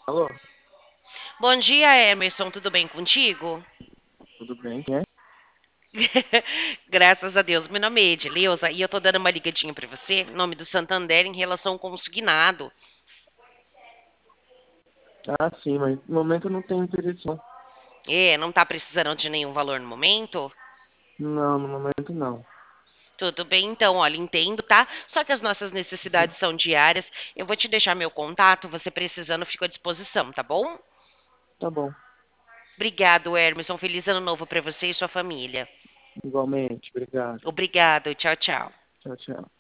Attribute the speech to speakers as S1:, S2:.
S1: Alô,
S2: Bom dia, Emerson. Tudo bem contigo?
S1: tudo bem? Quem é?
S2: Graças a Deus. Meu nome é Edileuza e eu tô dando uma ligadinha pra você, em nome do Santander, em relação ao consignado.
S1: Ah, sim, mas no momento eu não tenho interesse, não.
S2: Não tá precisando de nenhum valor no momento?
S1: Não, no momento não.
S2: Tudo bem, então, olha, entendo, tá? Só que as nossas
S1: Uhum.
S2: necessidades são diárias. Eu vou te deixar meu contato, você precisando, fico à disposição, tá bom?
S1: Tá bom,
S2: Obrigado, Emerson. Feliz ano novo pra você e sua família.
S1: igualmente, obrigado.
S2: Obrigado. Tchau, tchau.
S1: Tchau, tchau.